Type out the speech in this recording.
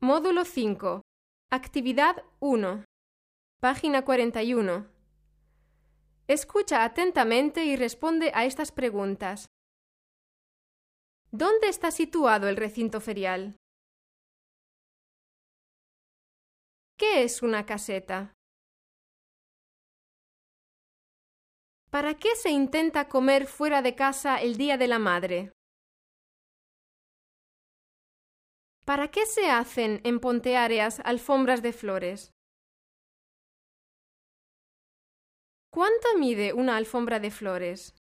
Módulo 5. Actividad 1. Página 41. Escucha atentamente y responde a estas preguntas. ¿Dónde está situado el recinto ferial? ¿Qué es una caseta? ¿Para qué se intenta comer fuera de casa el Día de la Madre? ¿Para qué se hacen en Ponteareas alfombras de flores? ¿Cuánto mide una alfombra de flores?